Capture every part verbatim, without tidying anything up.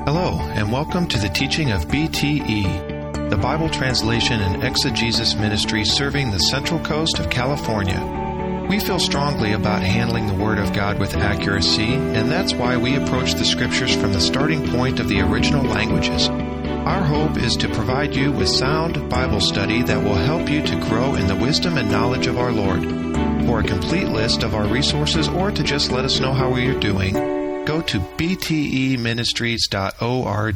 Hello, and welcome to the teaching of B T E, the Bible Translation and Exegesis Ministry serving the Central Coast of California. We feel strongly about handling the Word of God with accuracy, and that's why we approach the Scriptures from the starting point of the original languages. Our hope is to provide you with sound Bible study that will help you to grow in the wisdom and knowledge of our Lord. For a complete list of our resources or to just let us know how we are doing, go to b t e ministries dot org.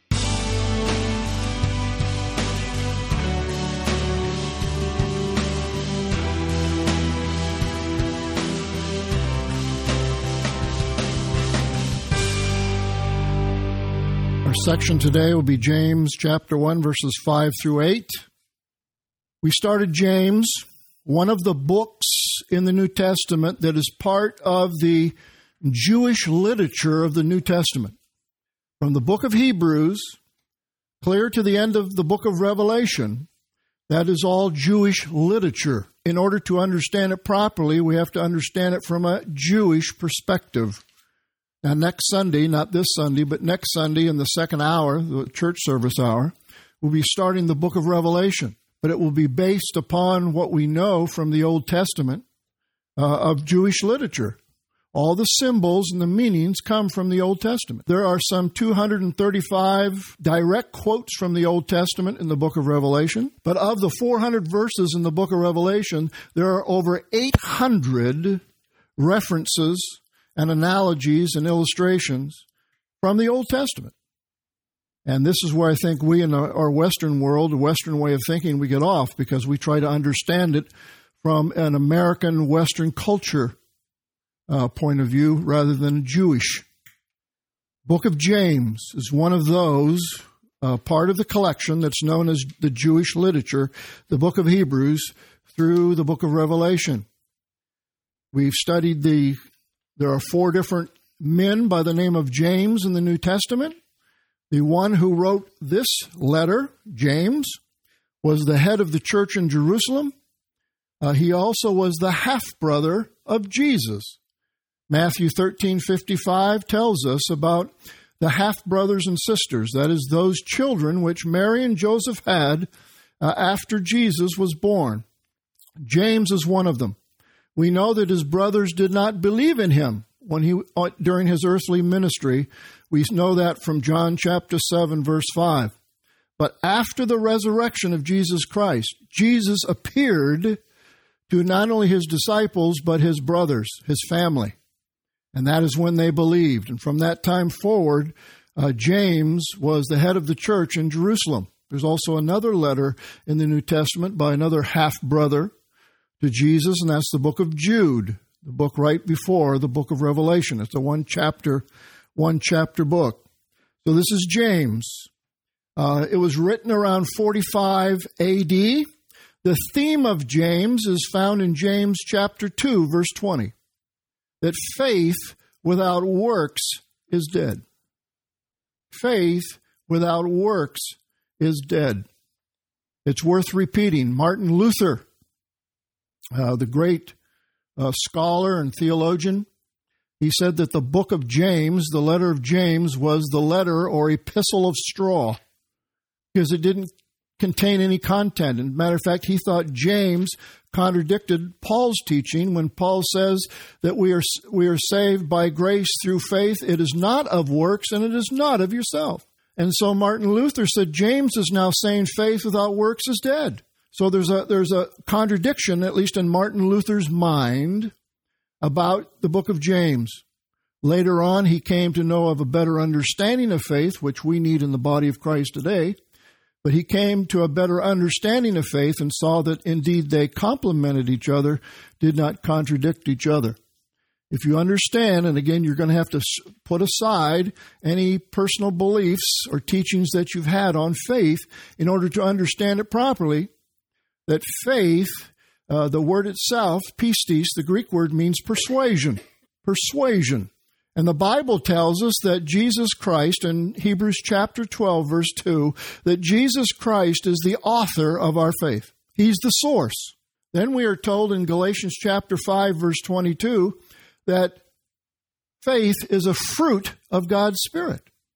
Our section today will be James chapter one, verses five through eight. We started James, one of the books in the New Testament that is part of the Jewish literature of the New Testament. From the book of Hebrews, clear to the end of the book of Revelation, that is all Jewish literature. In order to understand it properly, we have to understand it from a Jewish perspective. Now, next Sunday, not this Sunday, but next Sunday in the second hour, the church service hour, we'll be starting the book of Revelation. But it will be based upon what we know from the Old Testament uh, of Jewish literature. All the symbols and the meanings come from the Old Testament. There are some two hundred thirty-five direct quotes from the Old Testament in the book of Revelation. But of the four hundred verses in the book of Revelation, there are over eight hundred references and analogies and illustrations from the Old Testament. And this is where I think we in our Western world, the Western way of thinking, we get off because we try to understand it from an American Western culture Uh, point of view rather than a Jewish. Book of James is one of those, uh, part of the collection that's known as the Jewish literature, the book of Hebrews through the book of Revelation. We've studied the, there are four different men by the name of James in the New Testament. The one who wrote this letter, James, was the head of the church in Jerusalem. Uh, he also was the half-brother of Jesus. Matthew thirteen fifty-five tells us about the half-brothers and sisters, that is, those children which Mary and Joseph had uh, after Jesus was born. James is one of them. We know that his brothers did not believe in him when he uh, during his earthly ministry. We know that from John chapter seven, verse five. But after the resurrection of Jesus Christ, Jesus appeared to not only his disciples, but his brothers, his family. And that is when they believed. And from that time forward, uh, James was the head of the church in Jerusalem. There's also another letter in the New Testament by another half-brother to Jesus, and that's the book of Jude, the book right before the book of Revelation. It's a one-chapter, one-chapter book. So this is James. Uh, it was written around forty-five A D. The theme of James is found in James chapter two, verse twenty. That faith without works is dead. Faith without works is dead. It's worth repeating. Martin Luther, uh, the great uh, scholar and theologian, he said that the book of James, the letter of James, was the letter or epistle of straw because it didn't contain any content. As a matter of fact, he thought James contradicted Paul's teaching when Paul says that we are we are saved by grace through faith. It is not of works, and it is not of yourself. And so Martin Luther said James is now saying faith without works is dead. So there's a there's a contradiction, at least in Martin Luther's mind, about the book of James. Later on, he came to know of a better understanding of faith, which we need in the body of Christ today. But he came to a better understanding of faith and saw that indeed they complemented each other, did not contradict each other. If you understand, and again, you're going to have to put aside any personal beliefs or teachings that you've had on faith in order to understand it properly, that faith, uh, the word itself, pistis, the Greek word means persuasion, persuasion. And the Bible tells us that Jesus Christ, in Hebrews chapter twelve, verse two, that Jesus Christ is the author of our faith. He's the source. Then we are told in Galatians chapter five, verse twenty-two, that faith is a fruit of God's Spirit.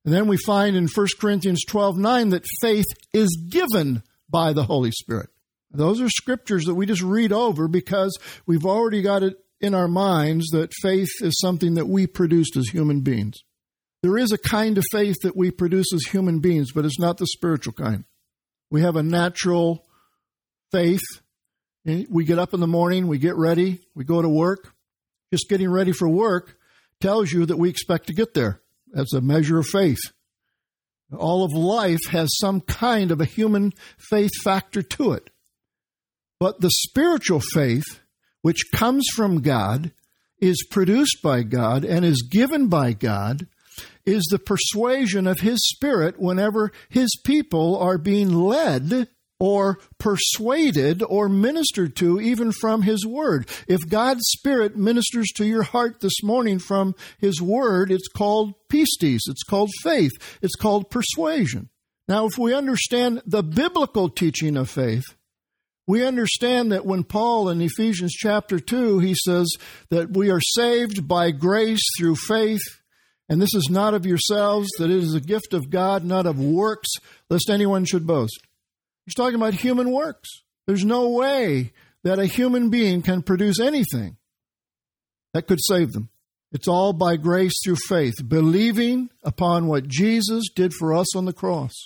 And then we find in First Corinthians twelve nine that faith is given by the Holy Spirit. Those are scriptures that we just read over because we've already got it in our minds that faith is something that we produced as human beings. There is a kind of faith that we produce as human beings, but it's not the spiritual kind. We have a natural faith. We get up in the morning, we get ready, we go to work. Just getting ready for work tells you that we expect to get there. That's a measure of faith. All of life has some kind of a human faith factor to it. But the spiritual faith, which comes from God, is produced by God, and is given by God, is the persuasion of His Spirit whenever His people are being led or persuaded or ministered to even from His Word. If God's Spirit ministers to your heart this morning from His Word, it's called pistis, it's called faith, it's called persuasion. Now, if we understand the biblical teaching of faith, we understand that when Paul in Ephesians chapter two, he says that we are saved by grace through faith, and this is not of yourselves, that it is a gift of God, not of works, lest anyone should boast. He's talking about human works. There's no way that a human being can produce anything that could save them. It's all by grace through faith, believing upon what Jesus did for us on the cross.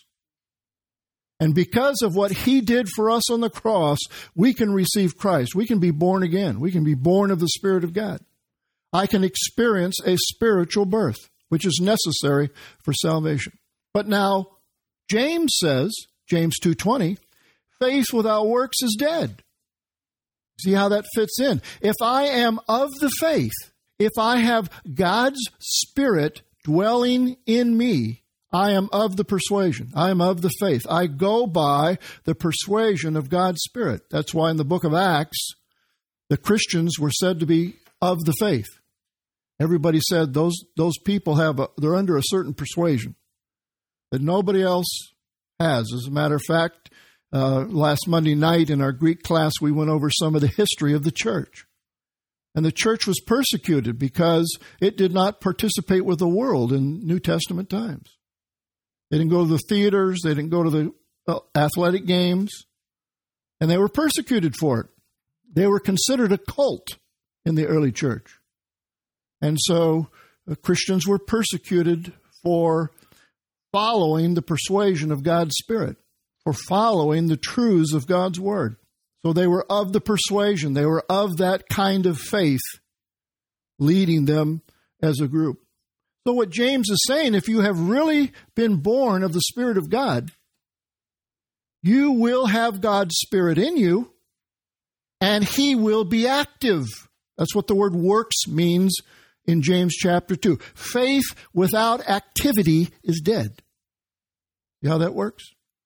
And because of what He did for us on the cross, we can receive Christ. We can be born again. We can be born of the Spirit of God. I can experience a spiritual birth, which is necessary for salvation. But now, James says, James two twenty, faith without works is dead. See how that fits in? If I am of the faith, if I have God's Spirit dwelling in me, I am of the persuasion. I am of the faith. I go by the persuasion of God's Spirit. That's why in the book of Acts, the Christians were said to be of the faith. Everybody said those those people have a, they're under a certain persuasion that nobody else has. As a matter of fact, uh, last Monday night in our Greek class, we went over some of the history of the church. And the church was persecuted because it did not participate with the world in New Testament times. They didn't go to the theaters. They didn't go to the uh, athletic games. And they were persecuted for it. They were considered a cult in the early church. And so uh, Christians were persecuted for following the persuasion of God's Spirit, for following the truths of God's Word. So they were of the persuasion. They were of that kind of faith, leading them as a group. So what James is saying, if you have really been born of the Spirit of God, you will have God's Spirit in you, and He will be active. That's what the word works means in James chapter two. Faith without activity is dead. See how that works?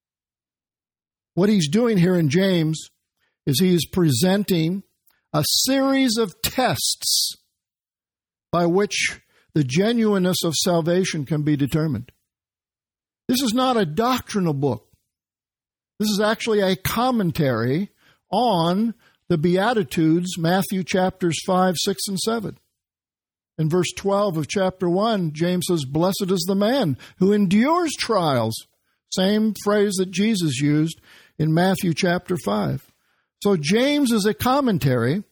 What he's doing here in James is he is presenting a series of tests by which the genuineness of salvation can be determined. This is not a doctrinal book. This is actually a commentary on the Beatitudes, Matthew chapters five, six, and seven. In verse twelve of chapter one, James says, "Blessed is the man who endures trials." Same phrase that Jesus used in Matthew chapter five. So James is a commentary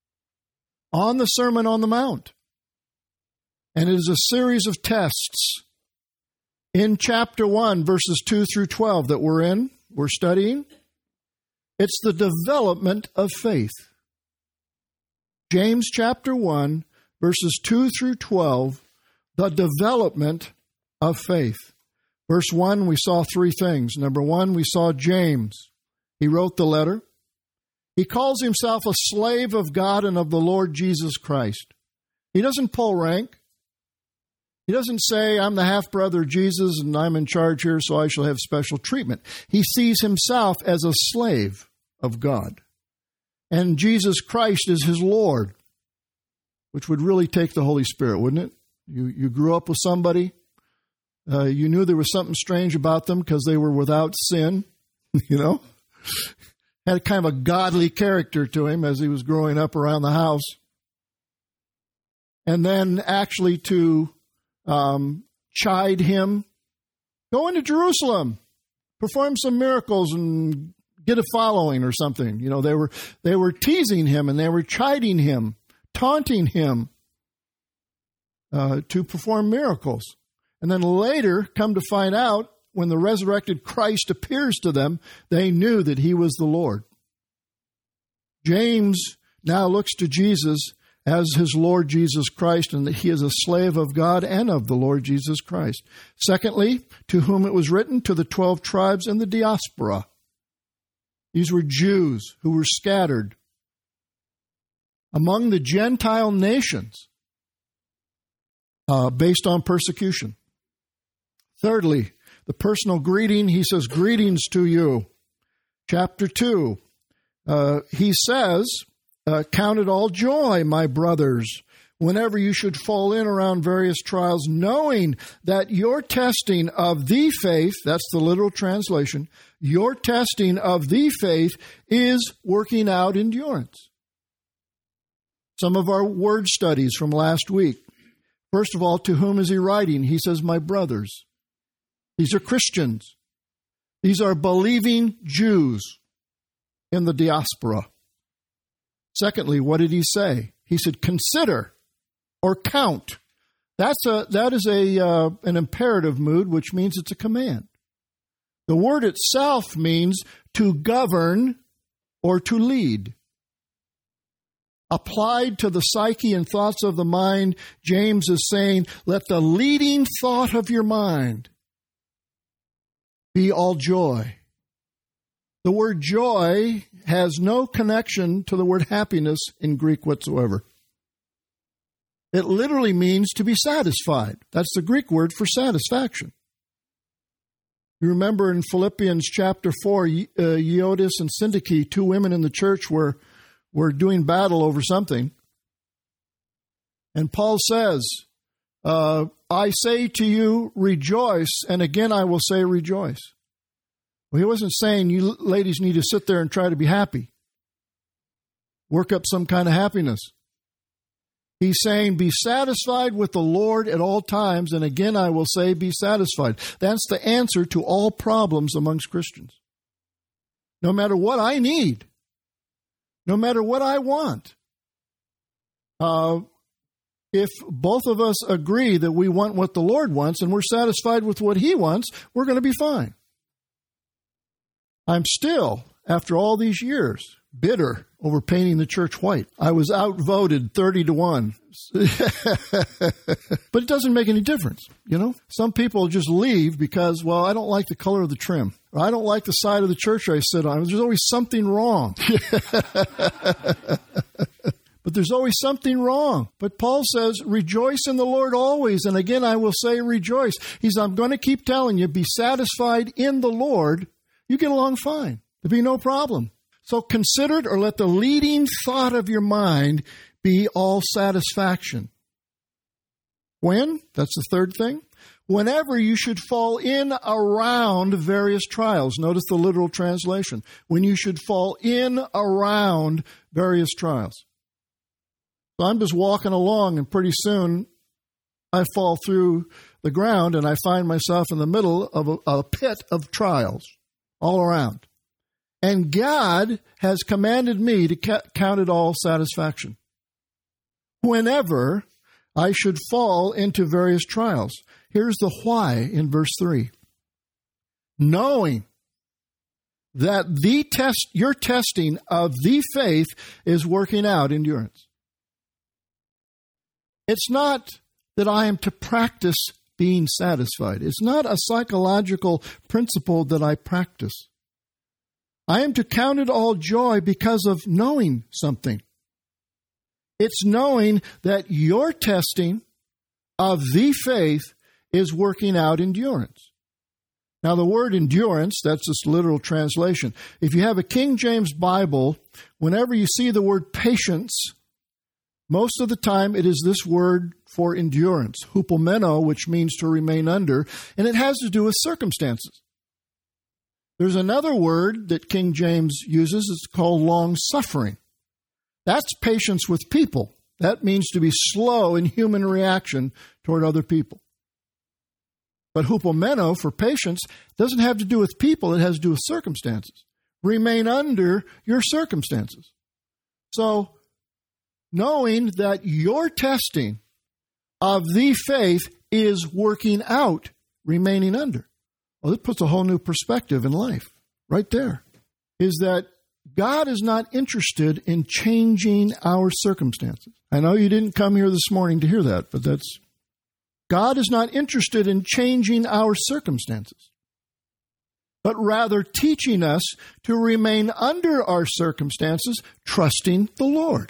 on the Sermon on the Mount. And it is a series of tests. In chapter one, verses two through twelve that we're in, we're studying, it's the development of faith. James chapter one, verses two through twelve, the development of faith. Verse one, we saw three things. Number one, we saw James. He wrote the letter. He calls himself a slave of God and of the Lord Jesus Christ. He doesn't pull rank. He doesn't say, I'm the half-brother of Jesus and I'm in charge here, so I shall have special treatment. He sees himself as a slave of God. And Jesus Christ is his Lord, which would really take the Holy Spirit, wouldn't it? You, you grew up with somebody. Uh, you knew there was something strange about them because they were without sin, you know? Had a kind of a godly character to him as he was growing up around the house. And then actually to um, chide him Go into Jerusalem, perform some miracles and get a following or something. You know, they were they were teasing him and they were chiding him, taunting him uh, to perform miracles. And then later, come to find out, when the resurrected Christ appears to them, they knew that he was the Lord. James now looks to Jesus as his Lord Jesus Christ, and that he is a slave of God and of the Lord Jesus Christ. Secondly, to whom it was written, to the twelve tribes in the diaspora. These were Jews who were scattered among the Gentile nations uh, based on persecution. Thirdly, the personal greeting, he says, greetings to you. Chapter two, uh, he says, uh, count it all joy, my brothers, whenever you should fall in around various trials, knowing that your testing of the faith, that's the literal translation, your testing of the faith is working out endurance. Some of our word studies from last week. First of all, to whom is he writing? He says, my brothers. These are Christians. These are believing Jews in the diaspora. Secondly, what did he say? He said, consider or count. That's a that is a uh, an imperative mood, which means it's a command. The word itself means to govern or to lead. Applied to the psyche and thoughts of the mind, James is saying, let the leading thought of your mind be all joy. The word joy has no connection to the word happiness in Greek whatsoever. It literally means to be satisfied. That's the Greek word for satisfaction. You remember in Philippians chapter four, uh, Euodias and Syntyche, two women in the church, were, were doing battle over something. And Paul says, uh, I say to you, rejoice, and again I will say rejoice. Well, he wasn't saying you ladies need to sit there and try to be happy. Work up some kind of happiness. He's saying, be satisfied with the Lord at all times, and again I will say, be satisfied. That's the answer to all problems amongst Christians. No matter what I need, no matter what I want, uh, if both of us agree that we want what the Lord wants and we're satisfied with what he wants, we're going to be fine. I'm still, after all these years, bitter over painting the church white. I was outvoted thirty to one. But it doesn't make any difference, you know? Some people just leave because, well, I don't like the color of the trim. Or I don't like the side of the church I sit on. There's always something wrong. But there's always something wrong. But Paul says, rejoice in the Lord always. And again, I will say rejoice. He's, I'm going to keep telling you, be satisfied in the Lord. You get along fine. There'll be no problem. So consider it, or let the leading thought of your mind be all satisfaction. When? That's the third thing. Whenever you should fall in around various trials. Notice the literal translation. When you should fall in around various trials. So I'm just walking along, and pretty soon I fall through the ground and I find myself in the middle of a, a pit of trials all around. And God has commanded me to ca- count it all satisfaction whenever I should fall into various trials. Here's the why in verse three. Knowing that the test, your testing of the faith is working out endurance. It's not that I am to practice being satisfied. It's not a psychological principle that I practice. I am to count it all joy because of knowing something. It's knowing that your testing of the faith is working out endurance. Now, the word endurance, that's this literal translation. If you have a King James Bible, whenever you see the word patience, most of the time it is this word for endurance, hupomeno, which means to remain under, and it has to do with circumstances. There's another word that King James uses. It's called long-suffering. That's patience with people. That means to be slow in human reaction toward other people. But hupomeno, for patience, doesn't have to do with people. It has to do with circumstances. Remain under your circumstances. So, knowing that your testing of the faith is working out, remaining under. Well, it puts a whole new perspective in life right there. Is that God is not interested in changing our circumstances. I know you didn't come here this morning to hear that, but that's God is not interested in changing our circumstances, but rather teaching us to remain under our circumstances, trusting the Lord.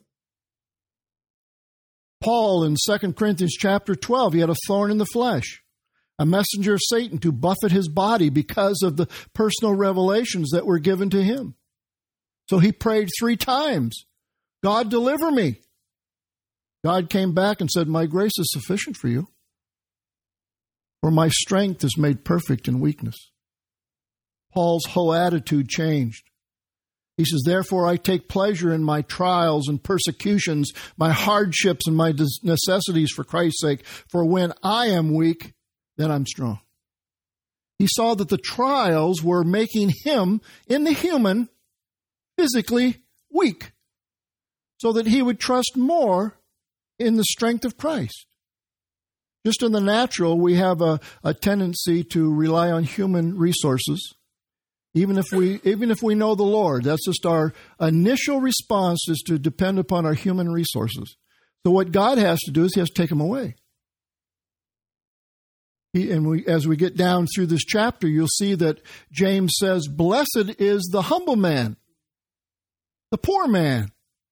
Paul in Second Corinthians chapter twelve, he had a thorn in the flesh, a messenger of Satan to buffet his body because of the personal revelations that were given to him. So he prayed three times, God, deliver me. God came back and said, my grace is sufficient for you, for my strength is made perfect in weakness. Paul's whole attitude changed. He says, therefore I take pleasure in my trials and persecutions, my hardships and my necessities for Christ's sake, for when I am weak, then I'm strong. He saw that the trials were making him, in the human, physically weak, so that he would trust more in the strength of Christ. Just in the natural, we have a, a tendency to rely on human resources. Even if we even if we know the Lord, that's just our initial response is to depend upon our human resources. So what God has to do is he has to take them away. He, and we, as we get down through this chapter, you'll see that James says, blessed is the humble man, the poor man,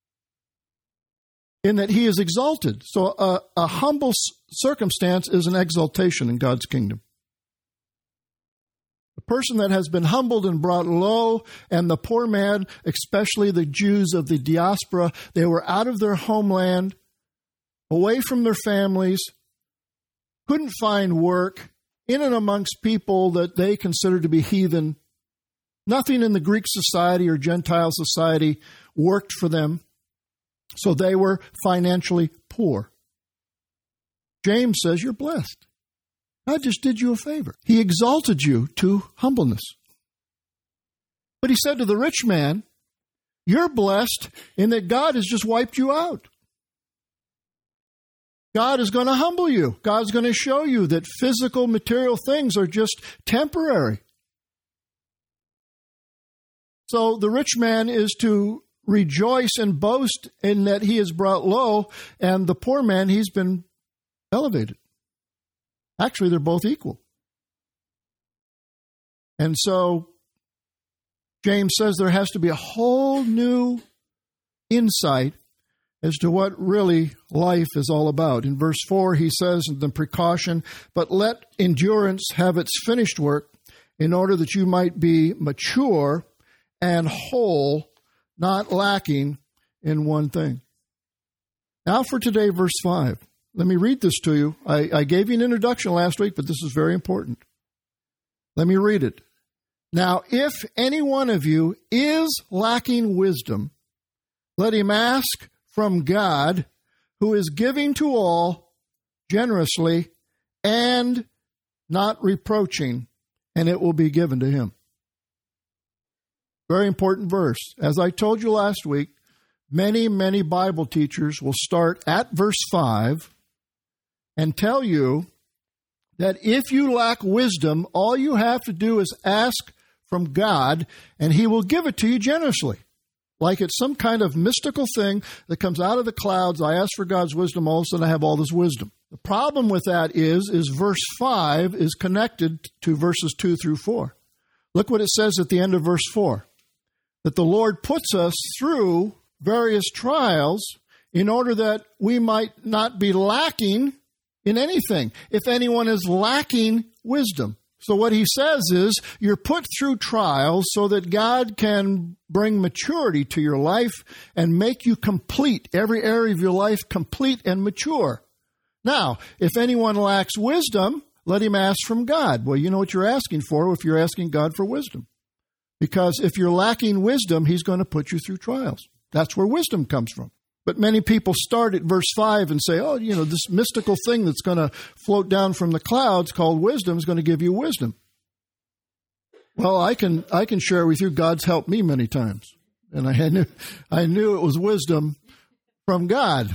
in that he is exalted. So a, a humble circumstance is an exaltation in God's kingdom. The person that has been humbled and brought low, and the poor man, especially the Jews of the diaspora, they were out of their homeland, away from their families, couldn't find work, in and amongst people that they considered to be heathen. Nothing in the Greek society or Gentile society worked for them, so they were financially poor. James says, you're blessed. God just did you a favor. He exalted you to humbleness. But he said to the rich man, you're blessed in that God has just wiped you out. God is going to humble you. God's going to show you that physical, material things are just temporary. So the rich man is to rejoice and boast in that he is brought low, and the poor man, he's been elevated. Actually, they're both equal. And so James says there has to be a whole new insight as to what really life is all about. In verse four, he says, the precaution, but let endurance have its finished work in order that you might be mature and whole, not lacking in one thing. Now for today, verse five. Let me read this to you. I, I gave you an introduction last week, but this is very important. Let me read it. Now, if any one of you is lacking wisdom, let him ask from God, who is giving to all generously and not reproaching, and it will be given to him. Very important verse. As I told you last week, many, many Bible teachers will start at verse five and tell you that if you lack wisdom, all you have to do is ask from God, and he will give it to you generously. Like it's some kind of mystical thing that comes out of the clouds. I ask for God's wisdom, all of a sudden I have all this wisdom. The problem with that is, is verse five is connected to verses two through four. Look what it says at the end of verse four. That the Lord puts us through various trials in order that we might not be lacking in anything, if anyone is lacking wisdom. So what he says is, you're put through trials so that God can bring maturity to your life and make you complete, every area of your life complete and mature. Now, if anyone lacks wisdom, let him ask from God. Well, you know what you're asking for if you're asking God for wisdom. Because if you're lacking wisdom, he's going to put you through trials. That's where wisdom comes from. But many people start at verse five and say, oh, you know, this mystical thing that's going to float down from the clouds called wisdom is going to give you wisdom. Well, I can I can share with you God's helped me many times. And I knew, I knew it was wisdom from God.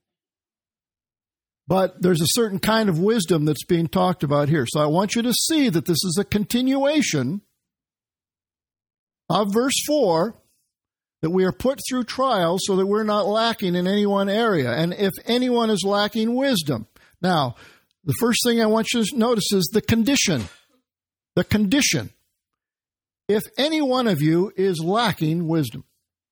But there's a certain kind of wisdom that's being talked about here. So I want you to see that this is a continuation of verse four, that we are put through trials so that we're not lacking in any one area. And if anyone is lacking wisdom. Now, the first thing I want you to notice is the condition. The condition. If any one of you is lacking wisdom.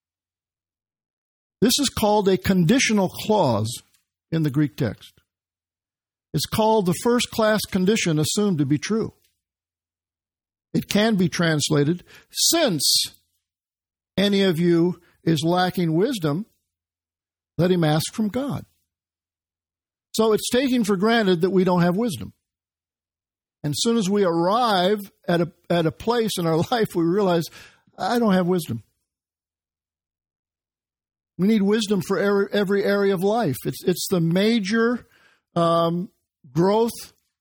This is called a conditional clause in the Greek text. It's called the first-class condition assumed to be true. It can be translated, since any of you is lacking wisdom, let him ask from God. So it's taking for granted that we don't have wisdom. And as soon as we arrive at a at a place in our life, we realize, I don't have wisdom. We need wisdom for every, every area of life. It's it's the major um, growth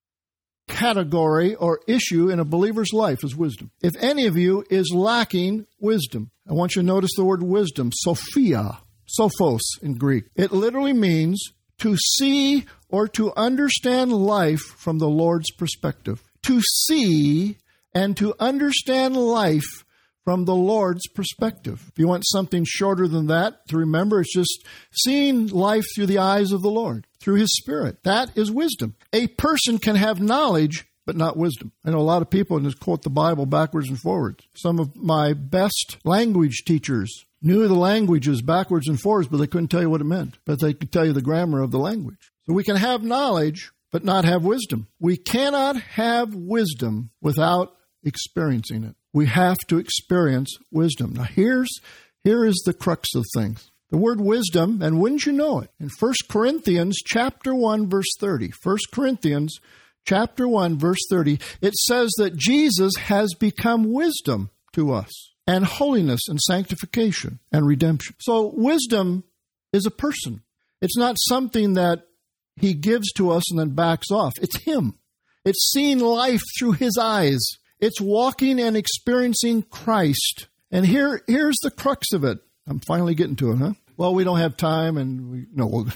category or issue in a believer's life is wisdom. If any of you is lacking wisdom, I want you to notice the word wisdom, Sophia, sophos in Greek. It literally means to see or to understand life from the Lord's perspective. To see and to understand life from the Lord's perspective. If you want something shorter than that to remember, it's just seeing life through the eyes of the Lord, through His Spirit. That is wisdom. A person can have knowledge, but not wisdom. I know a lot of people just quote the Bible backwards and forwards. Some of my best language teachers knew the languages backwards and forwards, but they couldn't tell you what it meant. But they could tell you the grammar of the language. So we can have knowledge, but not have wisdom. We cannot have wisdom without experiencing it. We have to experience wisdom. Now here's here is the crux of things. The word wisdom, and wouldn't you know it, in First Corinthians chapter one, verse thirty. First Corinthians chapter one, verse thirty, it says that Jesus has become wisdom to us, and holiness and sanctification and redemption. So wisdom is a person. It's not something that He gives to us and then backs off. It's Him. It's seeing life through His eyes. It's walking and experiencing Christ. And here, here's the crux of it. I'm finally getting to it, huh? Well, we don't have time, and we no. We'll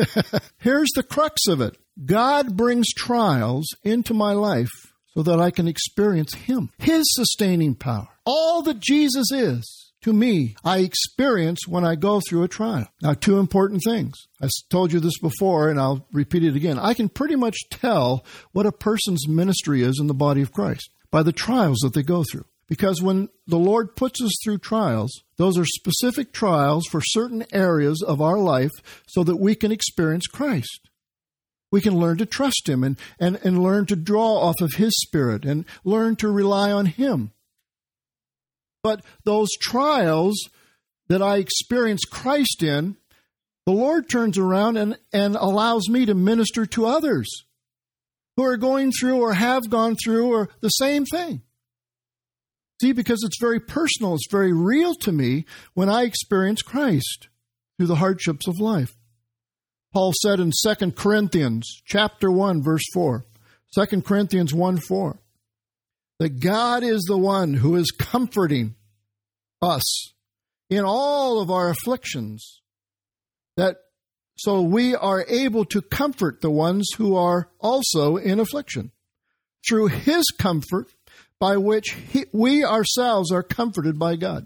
here's the crux of it. God brings trials into my life so that I can experience Him, His sustaining power. All that Jesus is to me, I experience when I go through a trial. Now, two important things. I told you this before, and I'll repeat it again. I can pretty much tell what a person's ministry is in the body of Christ by the trials that they go through. Because when the Lord puts us through trials, those are specific trials for certain areas of our life so that we can experience Christ. We can learn to trust Him and, and, and learn to draw off of His Spirit and learn to rely on Him. But those trials that I experience Christ in, the Lord turns around and, and allows me to minister to others who are going through or have gone through or the same thing. See, because it's very personal, it's very real to me when I experience Christ through the hardships of life. Paul said in Second Corinthians chapter one, verse four, Second Corinthians one, four, that God is the one who is comforting us in all of our afflictions, that so we are able to comfort the ones who are also in affliction through His comfort by which he, we ourselves are comforted by God.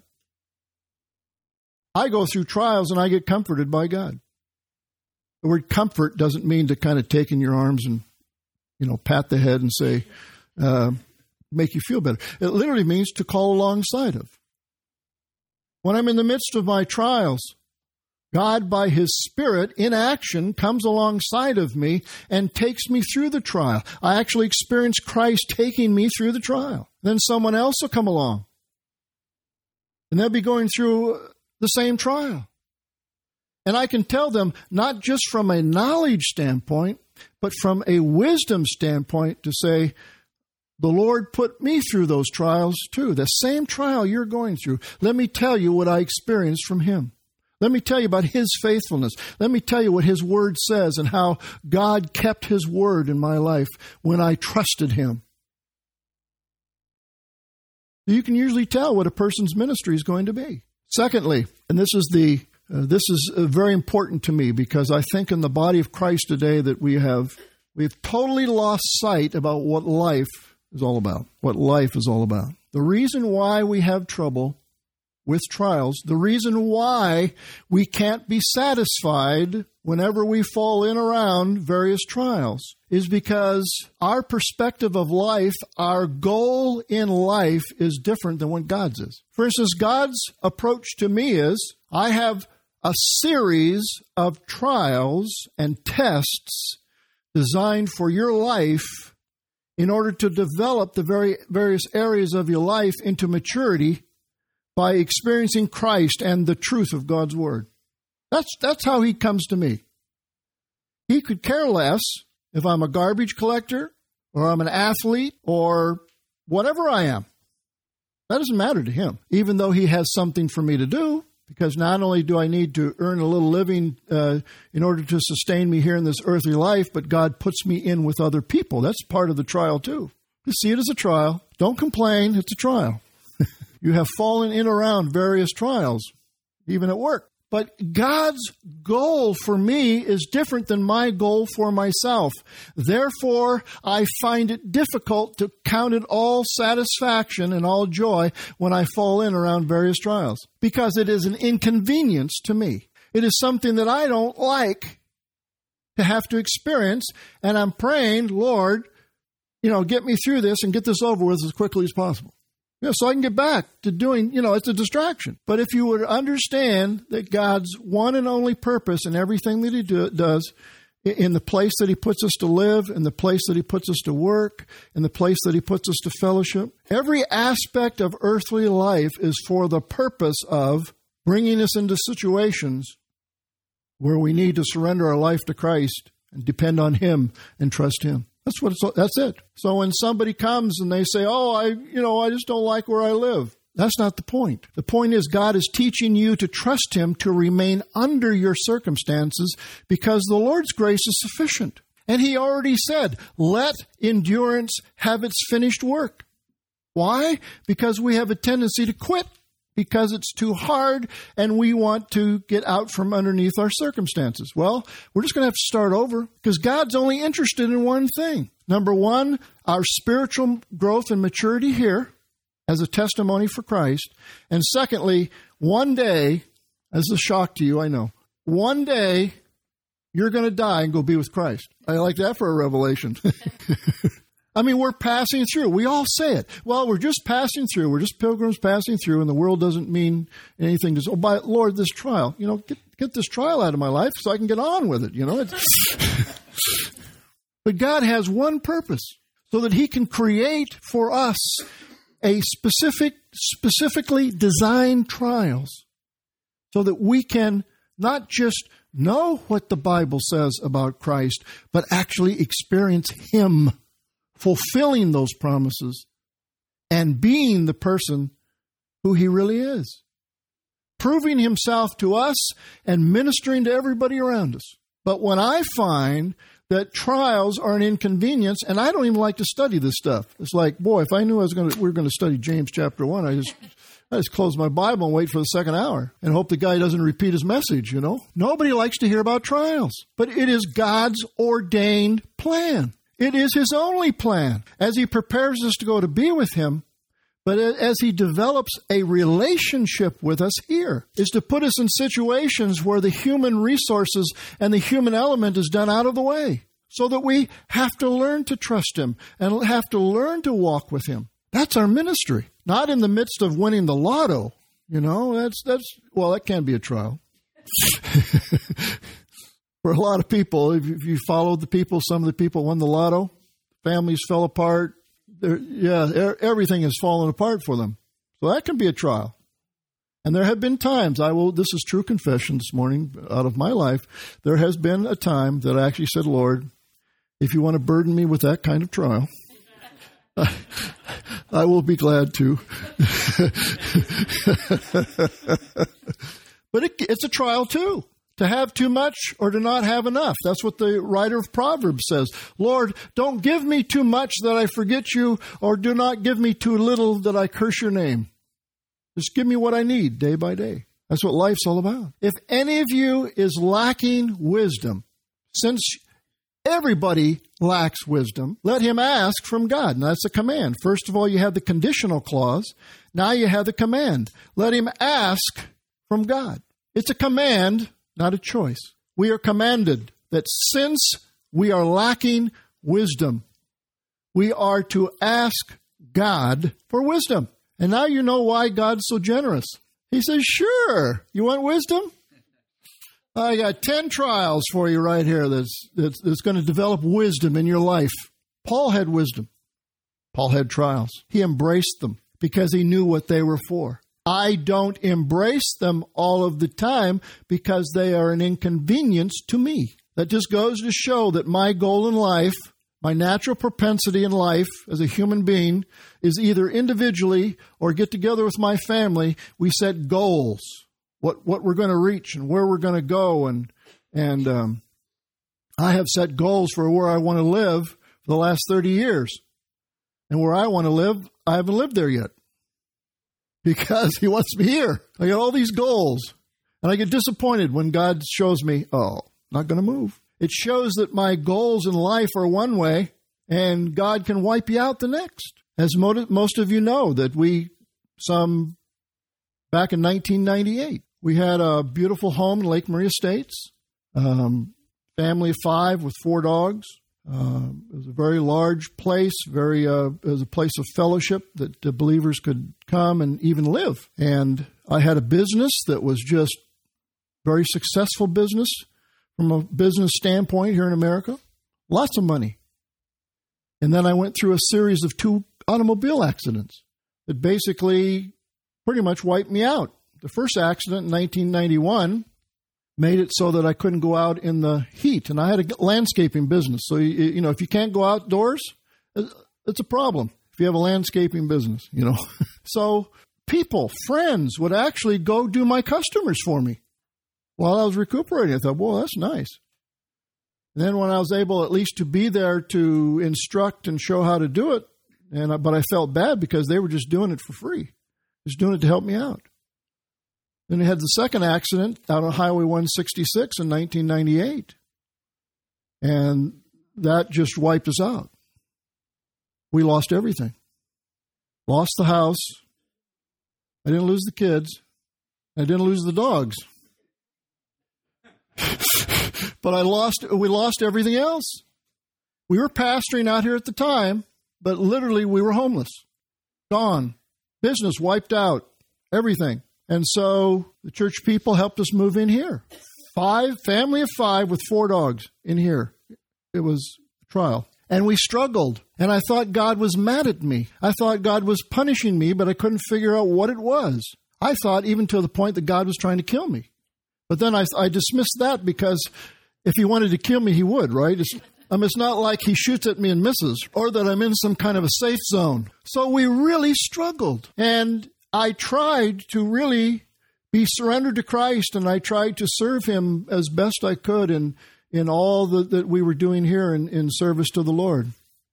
I go through trials and I get comforted by God. The word comfort doesn't mean to kind of take in your arms and, you know, pat the head and say, uh, make you feel better. It literally means to call alongside of. When I'm in the midst of my trials, God, by His Spirit, in action, comes alongside of me and takes me through the trial. I actually experience Christ taking me through the trial. Then someone else will come along, and they'll be going through the same trial. And I can tell them, not just from a knowledge standpoint, but from a wisdom standpoint, to say, the Lord put me through those trials too. The same trial you're going through. Let me tell you what I experienced from Him. Let me tell you about His faithfulness. Let me tell you what His Word says and how God kept His Word in my life when I trusted Him. You can usually tell what a person's ministry is going to be. Secondly, and this is the uh, this is uh, very important to me because I think in the body of Christ today that we have we've totally lost sight about what life is all about. What life is all about. The reason why we have trouble with trials, the reason why we can't be satisfied whenever we fall in around various trials is because our perspective of life, our goal in life is different than what God's is. For instance, God's approach to me is, I have a series of trials and tests designed for your life in order to develop the very various areas of your life into maturity by experiencing Christ and the truth of God's Word. That's that's how He comes to me. He could care less if I'm a garbage collector or I'm an athlete or whatever I am. That doesn't matter to Him, even though He has something for me to do, because not only do I need to earn a little living uh, in order to sustain me here in this earthly life, but God puts me in with other people. That's part of the trial too. You see it as a trial. Don't complain. It's a trial. You have fallen in around various trials, even at work. But God's goal for me is different than my goal for myself. Therefore, I find it difficult to count it all satisfaction and all joy when I fall in around various trials, because it is an inconvenience to me. It is something that I don't like to have to experience, and I'm praying, Lord, you know, get me through this and get this over with as quickly as possible. Yeah, so I can get back to doing, you know, it's a distraction. But if you would understand that God's one and only purpose in everything that He do, does, in the place that He puts us to live, in the place that He puts us to work, in the place that He puts us to fellowship, every aspect of earthly life is for the purpose of bringing us into situations where we need to surrender our life to Christ and depend on Him and trust Him. That's what it's, that's it. So when somebody comes and they say, oh, I, you know, I just don't like where I live. That's not the point. The point is God is teaching you to trust Him to remain under your circumstances because the Lord's grace is sufficient. And He already said, let endurance have its finished work. Why? Because we have a tendency to quit because it's too hard and we want to get out from underneath our circumstances. Well, we're just going to have to start over because God's only interested in one thing. Number one, our spiritual growth and maturity here as a testimony for Christ. And secondly, one day, as a shock to you, I know, one day you're going to die and go be with Christ. I like that for a revelation. I mean, we're passing through. We all say it. Well, we're just passing through. We're just pilgrims passing through, and the world doesn't mean anything to us. Oh, by Lord, this trial, you know, get, get this trial out of my life so I can get on with it, you know. It's but God has one purpose, so that He can create for us a specific, specifically designed trials, so that we can not just know what the Bible says about Christ, but actually experience Him fulfilling those promises and being the person who He really is, proving Himself to us and ministering to everybody around us. But when I find that trials are an inconvenience, and I don't even like to study this stuff, it's like, boy, if I knew I was going to, we were going to study James chapter one, I just, I just close my Bible and wait for the second hour and hope the guy doesn't repeat his message. You know, nobody likes to hear about trials, but it is God's ordained plan. It is His only plan as He prepares us to go to be with Him, but as He develops a relationship with us here, is to put us in situations where the human resources and the human element is done out of the way, so that we have to learn to trust Him and have to learn to walk with Him. That's our ministry, not in the midst of winning the lotto. You know, that's, that's well, that can be a trial. For a lot of people, if you followed the people, some of the people won the lotto, families fell apart. They're, yeah, everything has fallen apart for them. So that can be a trial. And there have been times, I will, this is true confession this morning out of my life, there has been a time that I actually said, Lord, if you want to burden me with that kind of trial, I, I will be glad to. But it, it's a trial too. To have too much or to not have enough. That's what the writer of Proverbs says. Lord, don't give me too much that I forget you, or do not give me too little that I curse your name. Just give me what I need day by day. That's what life's all about. If any of you is lacking wisdom, since everybody lacks wisdom, let him ask from God. And that's a command. First of all, you have the conditional clause. Now you have the command. Let him ask from God. It's a command, not a choice. We are commanded that since we are lacking wisdom, we are to ask God for wisdom. And now you know why God's so generous. He says, sure, you want wisdom? I got ten trials for you right here that's, that's, that's going to develop wisdom in your life. Paul had wisdom. Paul had trials. He embraced them because he knew what they were for. I don't embrace them all of the time because they are an inconvenience to me. That just goes to show that my goal in life, my natural propensity in life as a human being, is either individually or get together with my family, we set goals, what what we're going to reach and where we're going to go. And, and um, I have set goals for where I want to live for the last thirty years. And where I want to live, I haven't lived there yet. Because he wants me here. I got all these goals. And I get disappointed when God shows me, oh, not going to move. It shows that my goals in life are one way, and God can wipe you out the next. As most of you know, that we, some, back in nineteen ninety-eight, we had a beautiful home in Lake Maria Estates, um, family of five with four dogs. Uh, it was a very large place, very uh, it was a place of fellowship that the believers could come and even live. And I had a business that was just very successful business from a business standpoint here in America. Lots of money. And then I went through a series of two automobile accidents that basically pretty much wiped me out. The first accident in nineteen ninety-one made it so that I couldn't go out in the heat. And I had a landscaping business. So, you, you know, if you can't go outdoors, it's a problem if you have a landscaping business, you know. So people, friends would actually go do my customers for me while I was recuperating. I thought, well, that's nice. And then when I was able at least to be there to instruct and show how to do it, and I, but I felt bad because they were just doing it for free, just doing it to help me out. Then we had the second accident out on Highway one sixty-six in nineteen ninety-eight. And that just wiped us out. We lost everything. Lost the house. I didn't lose the kids. I didn't lose the dogs. But I lost, we lost everything else. We were pastoring out here at the time, but literally we were homeless. Gone. Business wiped out. Everything. And so the church people helped us move in here. Five, family of five with four dogs in here. It was a trial. And we struggled. And I thought God was mad at me. I thought God was punishing me, but I couldn't figure out what it was. I thought even to the point that God was trying to kill me. But then I, I dismissed that because if he wanted to kill me, he would, right? It's, I mean, it's not like he shoots at me and misses or that I'm in some kind of a safe zone. So we really struggled. And I tried to really be surrendered to Christ, and I tried to serve him as best I could in, in all the, that we were doing here in, in service to the Lord.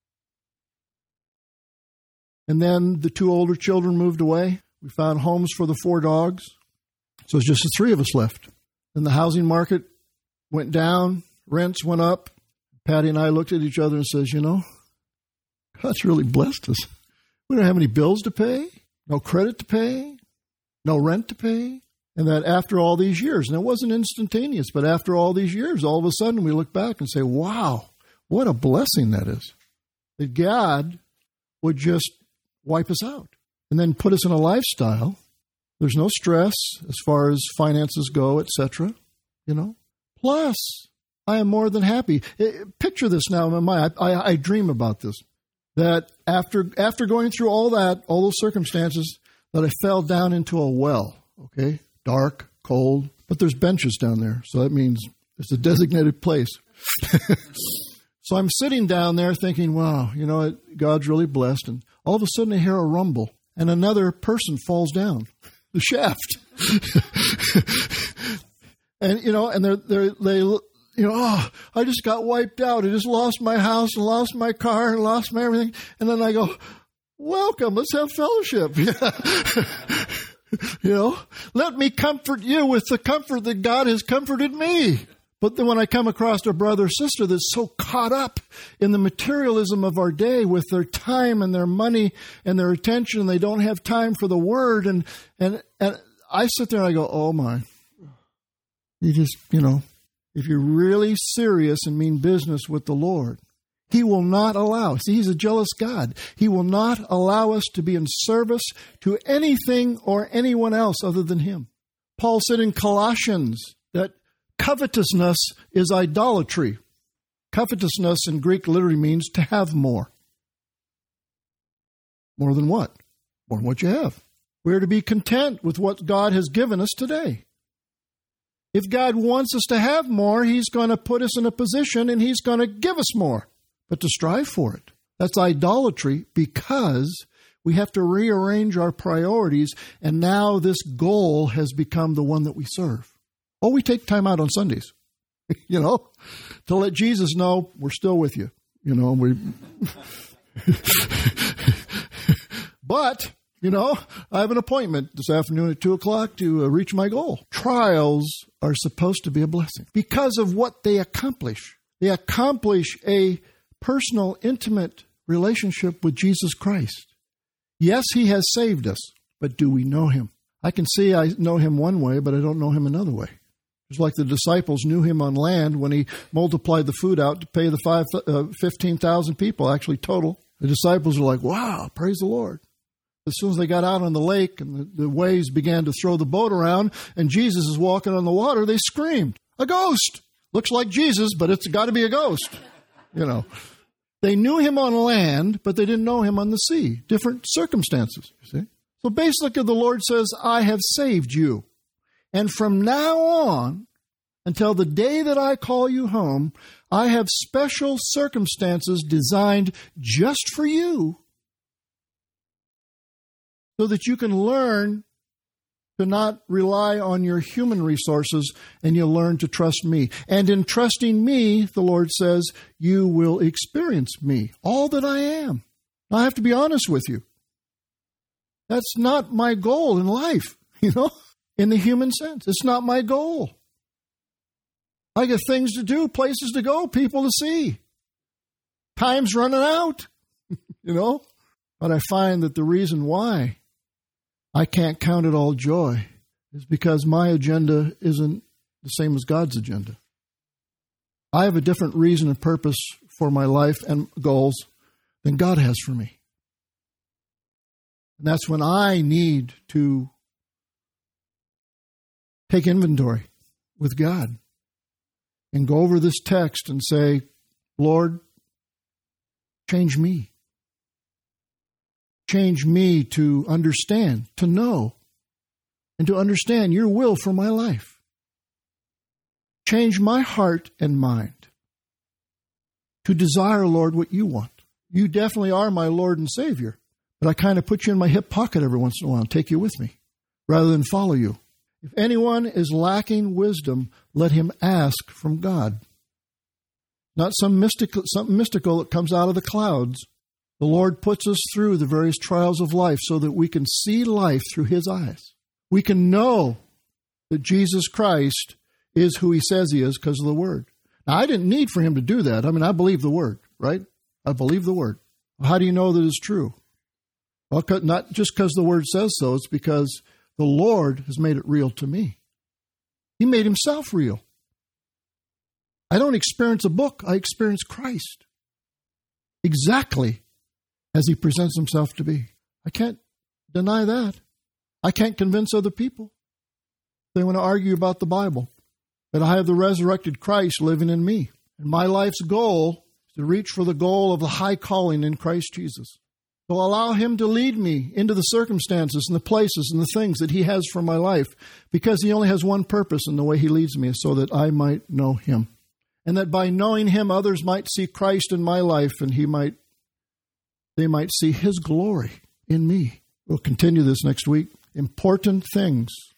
And then the two older children moved away. We found homes for the four dogs. So it's just the three of us left. Then the housing market went down, rents went up. Patty and I looked at each other and says, you know, God's really blessed us. We don't have any bills to pay. No credit to pay, no rent to pay. And that after all these years, and it wasn't instantaneous, but after all these years, all of a sudden we look back and say, wow, what a blessing that is. That God would just wipe us out and then put us in a lifestyle. There's no stress as far as finances go, et cetera. You know. Plus, I am more than happy. Picture this now in my mind. I, I, I dream about this. That after after going through all that, all those circumstances, that I fell down into a well, okay? Dark, cold, but there's benches down there, so that means it's a designated place. So I'm sitting down there thinking, wow, you know, God's really blessed, and all of a sudden I hear a rumble, and another person falls down the shaft. and, you know, and they're, they're, they, you know, oh, I just got wiped out. I just lost my house and lost my car and lost my everything. And then I go, welcome, let's have fellowship. You know, let me comfort you with the comfort that God has comforted me. But then when I come across a brother or sister that's so caught up in the materialism of our day with their time and their money and their attention, they don't have time for the word. And, and, and I sit there and I go, oh my, you just, you know, if you're really serious and mean business with the Lord, He will not allow, see, He's a jealous God. He will not allow us to be in service to anything or anyone else other than Him. Paul said in Colossians that covetousness is idolatry. Covetousness in Greek literally means to have more. More than what? More than what you have. We're to be content with what God has given us today. If God wants us to have more, He's going to put us in a position and He's going to give us more. But to strive for it, that's idolatry, because we have to rearrange our priorities, and now this goal has become the one that we serve. Oh, we take time out on Sundays, you know, to let Jesus know we're still with you, you know. We, but, you know, I have an appointment this afternoon at two o'clock to uh, reach my goal. Trials are supposed to be a blessing because of what they accomplish. They accomplish a personal, intimate relationship with Jesus Christ. Yes, He has saved us, but do we know Him? I can see I know Him one way, but I don't know Him another way. Just like the disciples knew Him on land when He multiplied the food out to pay the five, uh, fifteen thousand people, actually total. The disciples were like, wow, praise the Lord. As soon as they got out on the lake and the, the waves began to throw the boat around and Jesus is walking on the water, they screamed, a ghost! Looks like Jesus, but it's got to be a ghost. You know, they knew Him on land, but they didn't know Him on the sea. Different circumstances, you see. So basically the Lord says, I have saved you. And from now on, until the day that I call you home, I have special circumstances designed just for you so that you can learn to not rely on your human resources, and you'll learn to trust me. And in trusting me, the Lord says, you will experience me, all that I am. I have to be honest with you. That's not my goal in life, you know, in the human sense. It's not my goal. I got things to do, places to go, people to see. Time's running out, you know. But I find that the reason why I can't count it all joy is because my agenda isn't the same as God's agenda. I have a different reason and purpose for my life and goals than God has for me. And that's when I need to take inventory with God and go over this text and say, Lord, change me. Change me to understand, to know, and to understand your will for my life. Change my heart and mind to desire, Lord, what you want. You definitely are my Lord and Savior, but I kind of put you in my hip pocket every once in a while and take you with me rather than follow you. If anyone is lacking wisdom, let him ask from God. Not some mystical, something mystical that comes out of the clouds. The Lord puts us through the various trials of life so that we can see life through His eyes. We can know that Jesus Christ is who He says He is because of the Word. Now, I didn't need for Him to do that. I mean, I believe the Word, right? I believe the Word. How do you know that it's true? Well, not just because the Word says so. It's because the Lord has made it real to me. He made Himself real. I don't experience a book. I experience Christ. Exactly as He presents Himself to be. I can't deny that. I can't convince other people. They want to argue about the Bible, that I have the resurrected Christ living in me. And my life's goal is to reach for the goal of the high calling in Christ Jesus. So allow Him to lead me into the circumstances and the places and the things that He has for my life, because He only has one purpose in the way He leads me, so that I might know Him. And that by knowing Him, others might see Christ in my life, and He might they might see His glory in me. We'll continue this next week. Important things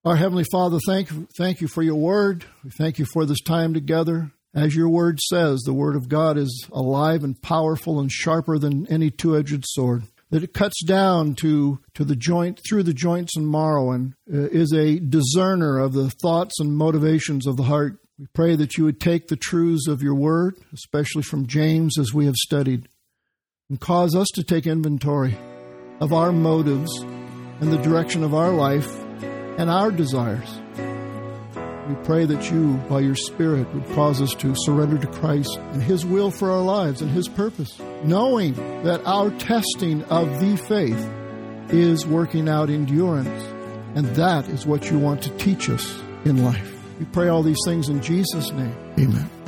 Our Heavenly Father, thank, thank you for your word. We thank you for this time together. As your word says, the word of God is alive and powerful and sharper than any two-edged sword, that it cuts down to, to the joint, through the joints and marrow, and uh, is a discerner of the thoughts and motivations of the heart. We pray that you would take the truths of your word, especially from James as we have studied, and cause us to take inventory of our motives and the direction of our life and our desires. We pray that you, by your Spirit, would cause us to surrender to Christ and His will for our lives and His purpose, knowing that our testing of the faith is working out endurance, and that is what you want to teach us in life. We pray all these things in Jesus' name. Amen.